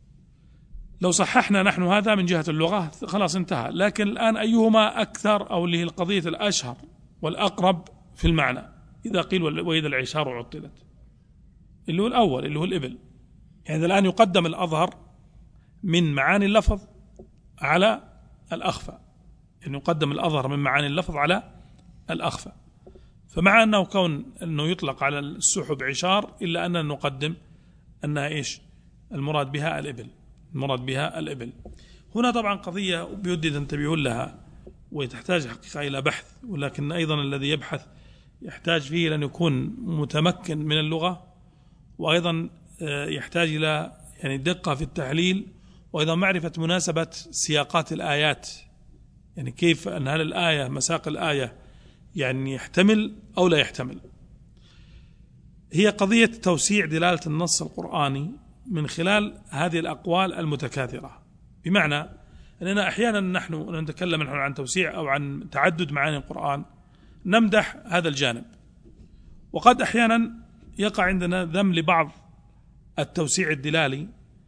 B: لو صححنا نحن هذا من جهة اللغة خلاص انتهى. لكن الآن أيهما أكثر، أو اللي هي القضية الأشهر والأقرب في المعنى إذا قيل وإذا العشار عطلت؟ اللي هو الأول، اللي هو الإبل. يعني الآن يقدم الأظهر من معاني اللفظ على الأخفى، يعني يقدم الأظهر من معاني اللفظ على الأخفى. فمع أنه كون أنه يطلق على السحب عشار، إلا أننا نقدم أنها إيش؟ المراد بها الإبل، المراد بها الإبل. هنا طبعا قضية بيودي تنتبهون لها وتحتاج حقيقة إلى بحث، ولكن أيضا الذي يبحث يحتاج فيه لأن يكون متمكن من اللغة، وأيضا يحتاج إلى يعني دقة في التحليل، وأيضا معرفة مناسبة سياقات الآيات، يعني كيف أن هل الآية مساق الآية يعني يحتمل أو لا يحتمل. هي قضية توسيع دلالة النص القرآني من خلال هذه الأقوال المتكاثرة، بمعنى أننا أحيانا نحن نتكلم نحن عن توسيع أو عن تعدد معاني القرآن نمدح هذا الجانب، وقد أحيانا يقع عندنا ذم لبعض التوسيع الدلالي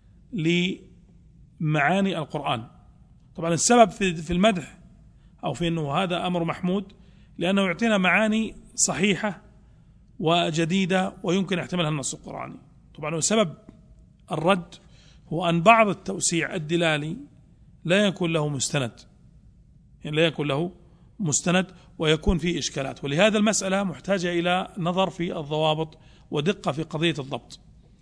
B: لمعاني القرآن. طبعا السبب في المدح أو في أنه هذا أمر محمود لأنه يعطينا معاني صحيحة وجديدة ويمكن احتمالها النص القرآني. طبعا سبب الرد هو أن بعض التوسيع الدلالي لا يكون له مستند، يعني لا يكون له مستند ويكون فيه إشكالات. ولهذا المسألة محتاجة إلى نظر في الضوابط ودقة في قضية الضبط.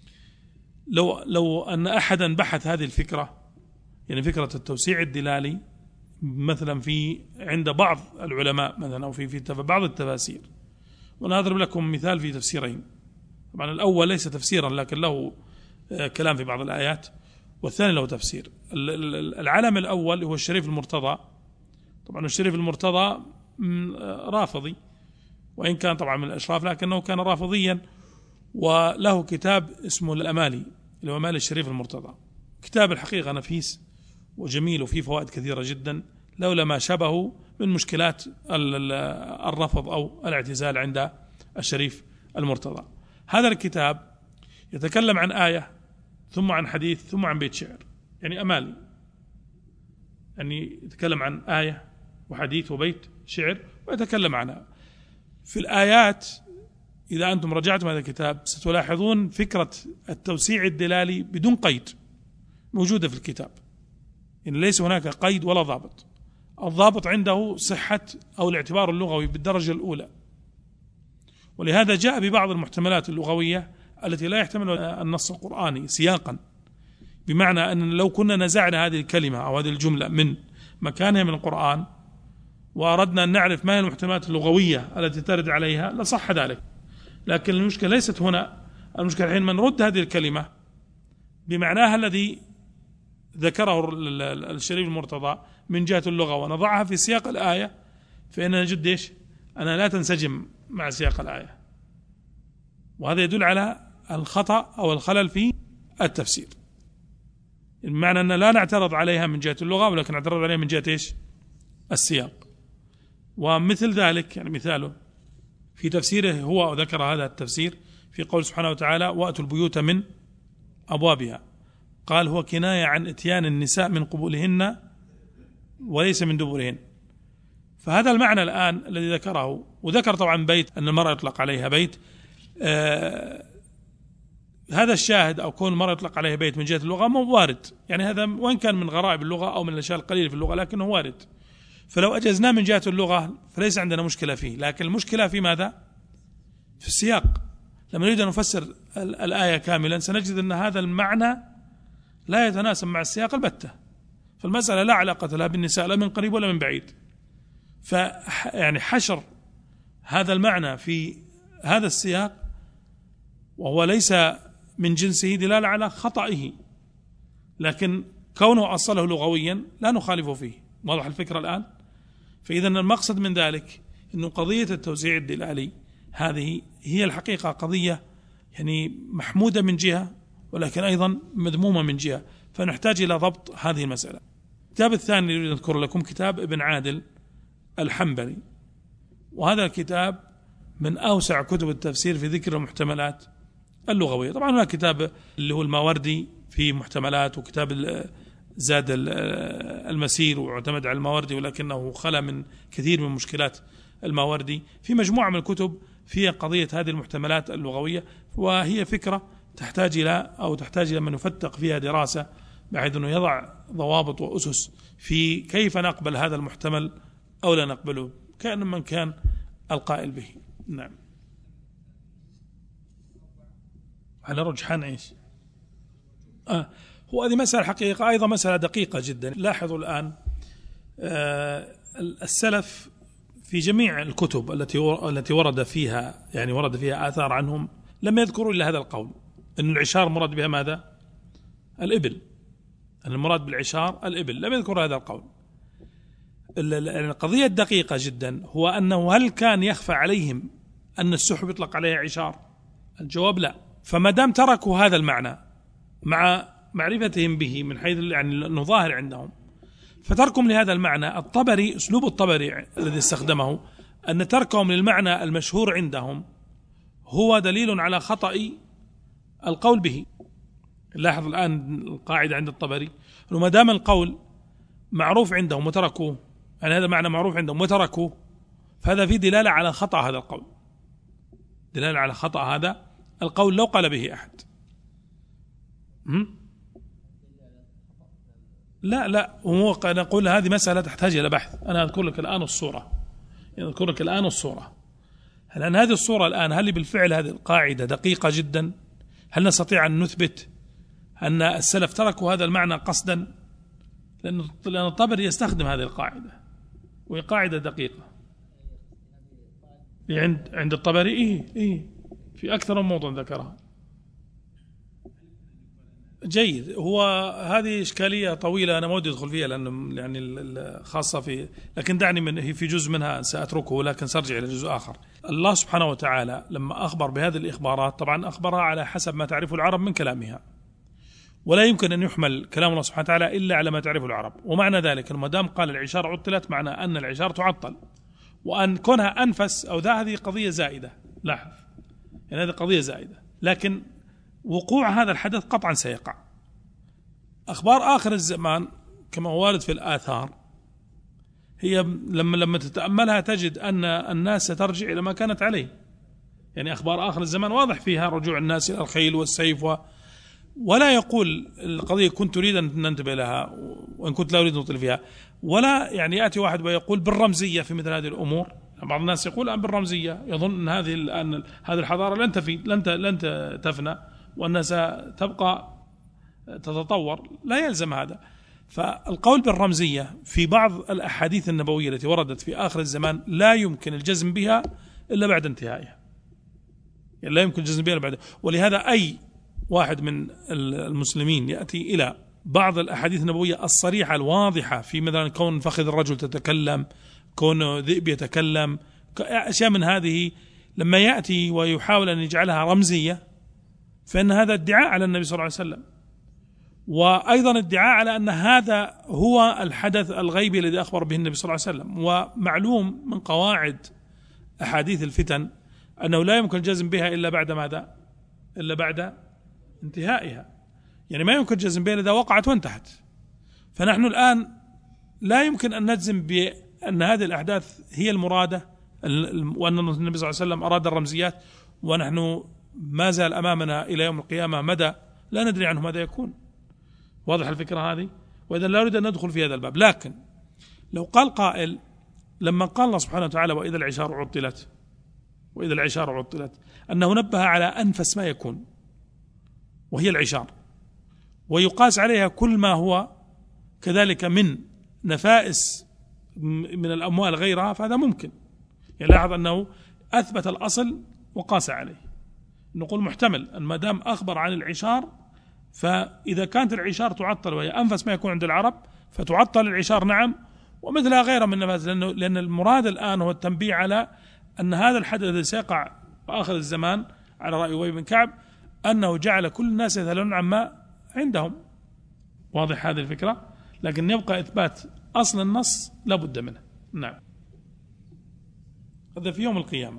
B: لو لو أن أحدا بحث هذه الفكرة، يعني فكرة التوسيع الدلالي مثلا في عند بعض العلماء مثلا أو في في بعض التفاسير، وأنا أضرب لكم مثال في تفسيرين. طبعا الأول ليس تفسيرا لكن له كلام في بعض الآيات، والثاني له تفسير. العلم الأول هو الشريف المرتضى. طبعا الشريف المرتضى رافضي، وإن كان طبعا من الأشراف لكنه كان رافضيا، وله كتاب اسمه الأمالي اللي هو أمالي الشريف المرتضى. كتاب الحقيقة نفيس وجميل وفيه فوائد كثيرة جدا، لولا ما شبهه من مشكلات الرفض أو الاعتزال عند الشريف المرتضى. هذا الكتاب يتكلم عن آية ثم عن حديث ثم عن بيت شعر، يعني أمالي، يعني يتكلم عن آية وحديث وبيت شعر ويتكلم عنها. في الآيات إذا أنتم رجعتم هذا الكتاب ستلاحظون فكرة التوسيع الدلالي بدون قيد موجودة في الكتاب، يعني ليس هناك قيد ولا ضابط. الضابط عنده صحة أو الاعتبار اللغوي بالدرجة الأولى، ولهذا جاء ببعض المحتملات اللغوية التي لا يحتمل النص القرآني سياقا، بمعنى أن لو كنا نزعنا هذه الكلمة أو هذه الجملة من مكانها من القرآن وأردنا أن نعرف ما هي المحتملات اللغوية التي ترد عليها لصح ذلك. لكن المشكلة ليست هنا، المشكلة حين من نرد هذه الكلمة بمعناها الذي ذكره الشريف المرتضى من جهة اللغة ونضعها في سياق الآية، فإننا نجد إيش؟ أنها لا تنسجم مع سياق الآية، وهذا يدل على الخطأ أو الخلل في التفسير. بمعنى أن لا نعترض عليها من جهة اللغة، ولكن نعترض عليها من جهة إيش؟ السياق. ومثل ذلك يعني مثاله في تفسيره هو ذكر هذا التفسير في قول سبحانه وتعالى وأتوا البيوت من أبوابها، قال هو كناية عن إتيان النساء من قبولهن وليس من دبرهن. فهذا المعنى الآن الذي ذكره، وذكر طبعا بيت أن المرأة يطلق عليها بيت، آه هذا الشاهد أو كون المرأة يطلق عليها بيت من جهة اللغة مو وارد، يعني هذا وإن كان من غرائب اللغة أو من الأشياء القليلة في اللغة لكنه وارد. فلو أجزناه من جهة اللغة فليس عندنا مشكلة فيه، لكن المشكلة في ماذا؟ في السياق. لما نريد أن نفسر الآية كاملا سنجد أن هذا المعنى لا يتناسب مع السياق البتة، فالمسألة لا علاقة لها بالنساء لا من قريب ولا من بعيد. فيعني حشر هذا المعنى في هذا السياق وهو ليس من جنسه دلالة على خطئه، لكن كونه أصله لغويا لا نخالف فيه. واضح الفكرة الآن؟ فإذا المقصد من ذلك أن قضية التوزيع الدلالي هذه هي الحقيقة قضية يعني محمودة من جهة، ولكن أيضا مذمومة من جهة، فنحتاج إلى ضبط هذه المسألة. الكتاب الثاني اللي أذكر لكم كتاب ابن عادل الحنبلي، وهذا الكتاب من أوسع كتب التفسير في ذكر المحتملات اللغوية. طبعا هناك كتاب اللي هو الماوردي في محتملات، وكتاب زاد المسير واعتمد على الماوردي ولكنه خلا من كثير من مشكلات الماوردي، في مجموعة من الكتب فيها قضية هذه المحتملات اللغوية، وهي فكرة تحتاج إلى أو تحتاج إلى من يفتق فيها دراسة بحيث أنه يضع ضوابط وأسس في كيف نقبل هذا المحتمل أو لا نقبله كان من كان القائل به. نعم. على رجحان إيش؟ آه هو هذه مسألة حقيقة أيضا مسألة دقيقة جدا. لاحظوا الآن آه السلف في جميع الكتب التي التي ورد فيها يعني ورد فيها آثار عنهم لم يذكروا إلا هذا القول، أن العشار مراد بها ماذا؟ الإبل، أن المراد بالعشار الإبل، لم يذكروا هذا القول. القضية الدقيقة جدا هو أنه هل كان يخفى عليهم أن السحب يطلق عليها عشار؟ الجواب لا. فما دام تركوا هذا المعنى مع معرفتهم به من حيث يعني أنه ظاهر عندهم، فتركهم لهذا المعنى الطبري، أسلوب الطبري الذي استخدمه أن تركهم للمعنى المشهور عندهم هو دليل على خطأ القول به. لاحظ الآن القاعدة عند الطبري أنه ما دام القول معروف عندهم وتركوه، يعني هذا معنى معروف عندهم وتركوه، فهذا فيه دلالة على خطأ هذا القول، دلالة على خطأ هذا القول لو قال به أحد. لا لا، هو نقول هذه مسألة تحتاج إلى بحث. أنا أذكر لك الآن الصورة، يعني أذكر لك الآن الصورة. لأن هذه الصورة الآن، هل بالفعل هذه القاعدة دقيقة جدا؟ هل نستطيع أن نثبت أن السلف تركوا هذا المعنى قصدا؟ لأن لأن الطبري يستخدم هذه القاعدة، وهي قاعدة دقيقة عند عند الطبري. إيه إيه في أكثر من موضوع ذكرها. جيد. هو هذه إشكالية طويلة أنا ما ودي أدخل فيها، لأنه يعني خاصة في، لكن دعني من هي في جزء منها سأتركه، لكن سأرجع إلى جزء آخر. الله سبحانه وتعالى لما أخبر بهذه الإخبارات طبعا أخبرها على حسب ما تعرفه العرب من كلامها، ولا يمكن أن يحمل كلام الله سبحانه وتعالى إلا على ما تعرفه العرب. ومعنى ذلك ما دام قال العشار عطلت، معنى أن العشار تعطل، وأن كونها أنفس أو ذا هذه قضية زائدة. لاحظ، يعني هذه قضية زائدة، لكن وقوع هذا الحدث قطعا سيقع. أخبار آخر الزمان كما وارد في الآثار هي لما لما تتأملها تجد أن الناس سترجع إلى ما كانت عليه. يعني أخبار آخر الزمان واضح فيها رجوع الناس إلى الخيل والسيف و... ولا يقول القضية كنت أريد أن ننتبه لها وإن كنت لا أريد أن نطل فيها، ولا يعني يأتي واحد ويقول بالرمزية في مثل هذه الأمور. بعض الناس يقول أن بالرمزية، يظن أن هذه الآن هذه الحضارة لن تفي لن لن تفنى وأنها ستبقى تتطور. لا يلزم هذا. فالقول بالرمزية في بعض الأحاديث النبوية التي وردت في آخر الزمان لا يمكن الجزم بها إلا بعد انتهائها، يعني لا يمكن الجزم بها إلا بعد. ولهذا أي واحد من المسلمين يأتي إلى بعض الأحاديث النبوية الصريحة الواضحة في مثلا كون فخذ الرجل تتكلم، كون ذئب يتكلم، أشياء من هذه، لما يأتي ويحاول أن يجعلها رمزية فإن هذا ادعاء على النبي صلى الله عليه وسلم، وأيضا ادعاء على أن هذا هو الحدث الغيبي الذي أخبر به النبي صلى الله عليه وسلم. ومعلوم من قواعد أحاديث الفتن أنه لا يمكن الجزم بها إلا بعد ماذا؟ إلا بعد انتهائها. يعني ما يمكن الجزم بها إذا وقعت وانتهت. فنحن الآن لا يمكن أن نجزم بأن هذه الأحداث هي المرادة وأن النبي صلى الله عليه وسلم أراد الرمزيات، ونحن ما زال أمامنا إلى يوم القيامة مدى لا ندري عنه ماذا يكون. واضح الفكرة هذه؟ وإذا لا أريد أن ندخل في هذا الباب. لكن لو قال قائل لما قال الله سبحانه وتعالى وإذا العشار عطلت، وإذا العشار عطلت، أنه نبه على أنفس ما يكون وهي العشار، ويقاس عليها كل ما هو كذلك من نفائس من الأموال غيرها، فهذا ممكن. يعني لاحظ أنه أثبت الأصل وقاس عليه. نقول محتمل أن ما دام أخبر عن العشار، فإذا كانت العشار تعطل وهي أنفس ما يكون عند العرب فتعطل العشار نعم، ومثلها غيرها من النفائس، لأنه لأن المراد الآن هو التنبيه على أن هذا الحدث الذي سيقع في آخر الزمان على رأي أبي بن كعب أنه جعل كل الناس يذهلون عما عندهم. واضح هذه الفكرة؟ لكن يبقى إثبات أصل النص لا بد منه. نعم، هذا في يوم القيامة.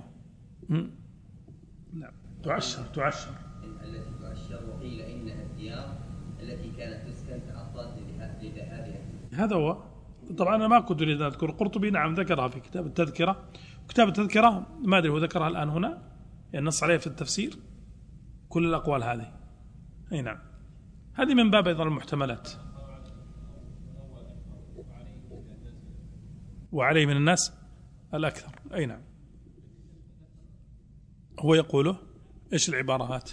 B: نعم، تعشر تعشر
C: التي تعشر، وقيل إنها الديار التي كانت تسكن تعطلت لذهابها.
B: هذا هو. طبعا أنا ما كنت أريد أن أذكر. القرطبي نعم ذكرها في كتاب التذكرة. كتاب التذكرة ما أدري هو ذكرها الآن هنا، يعني نص عليها في التفسير كل الأقوال هذه. أي نعم، هذه من باب أيضا المحتملات. وعليه من الناس الأكثر. أي نعم، هو يقوله إيش العبارات؟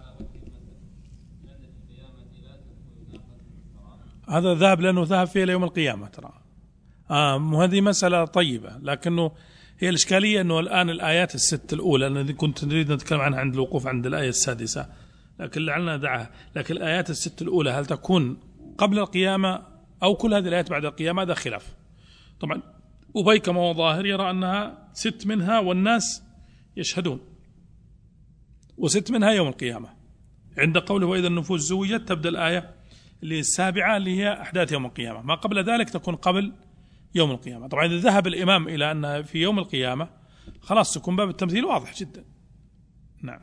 B: هذا ذهب لأنه ذهب فيه ليوم القيامة. ترى آه هذه مسألة طيبة، لكنه هي الإشكالية أنه الآن الآيات الست الأولى التي كنت نريد نتكلم عنها عند الوقوف عند الآية السادسة، لكن لعلنا ندعها. لكن الآيات الست الأولى هل تكون قبل القيامة أو كل هذه الآيات بعد القيامة؟ هذا خلاف. طبعا أبي كما هو ظاهر يرى أنها ست منها والناس يشهدون، وست منها يوم القيامة. عند قوله وإذا النفوس زوجت تبدأ الآية اللي السابعة اللي هي أحداث يوم القيامة، ما قبل ذلك تكون قبل يوم القيامة. طبعا إذا ذهب الإمام إلى أن في يوم القيامة خلاص تكون باب التمثيل واضح جدا. نعم،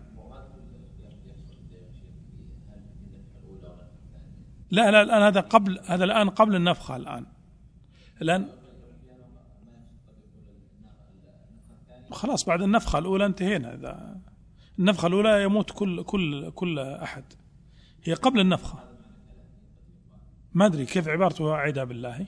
B: لا لا الآن هذا قبل، هذا الآن قبل النفخة. الآن الآن خلاص بعد النفخة الأولى انتهينا. إذا النفخة الأولى يموت كل كل كل أحد، هي قبل النفخة. ما أدري كيف عبارته، أعيدها بالله.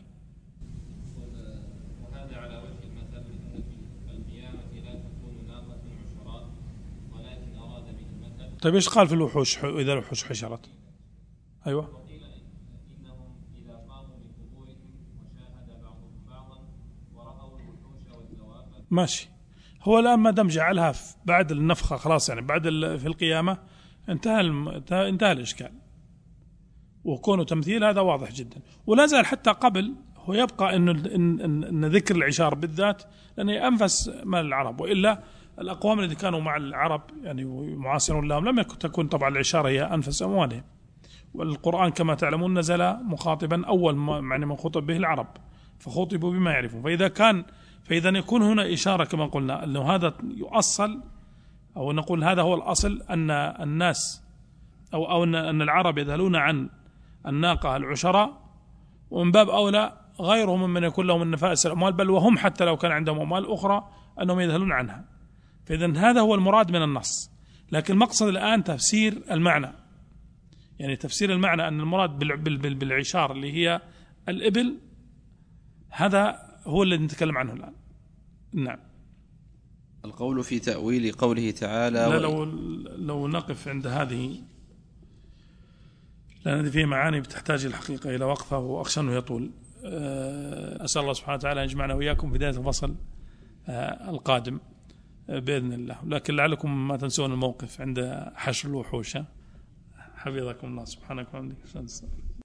D: وهذا على وجه المثل أن في القيامة لا تكون ناقة عشراء، ولكن أراد به المثل.
B: طيب إيش قال في الوحوش إذا الوحوش حشرت؟ أيوة.
D: وقيل إنهم إذا قاموا بقبورهم وشاهد بعضهم بعضا ورأوا الوحوش والزوافر.
B: ماشي. هو الآن ما دام جعلها بعد النفخة خلاص، يعني بعد في القيامة انتهى انتهى, انتهى الإشكال، وكونه تمثيل هذا واضح جدا. ولا زال حتى قبل هو يبقى إنه إن, إن, إن ذكر العشار بالذات لأنه أنفس مال العرب، وإلا الأقوام الذين كانوا مع العرب يعني معاصرون لهم لم تكن طبعا العشار هي أنفس أموالهم. والقرآن كما تعلمون نزل مخاطبا أول ما يعني من خطب به العرب، فخطبوا بما يعرفون. فإذا كان فإذا يكون هنا إشارة كما قلنا أنه هذا يؤصل، أو نقول هذا هو الأصل، أن الناس أو أو أن العرب يذهلون عن الناقة العشراء، ومن باب أولى غيرهم من يكون لهم النفائس الأموال، بل وهم حتى لو كان عندهم أموال أخرى أنهم يذهلون عنها. فإذا هذا هو المراد من النص. لكن المقصد الآن تفسير المعنى، يعني تفسير المعنى أن المراد بالعشار اللي هي الإبل، هذا هو الذي نتكلم عنه الآن. نعم.
A: القول في تأويل قوله تعالى
B: لا لو, لو نقف عند هذه، لأن هذه فيها معاني بتحتاج الحقيقة إلى وقفة، وأخشى أنه يطول. أسأل الله سبحانه وتعالى أن يجمعنا وإياكم في بداية الفصل القادم بإذن الله. لكن لعلكم ما تنسون الموقف عند حشر الوحوش. حفظكم الله. سبحانك وبحمدك.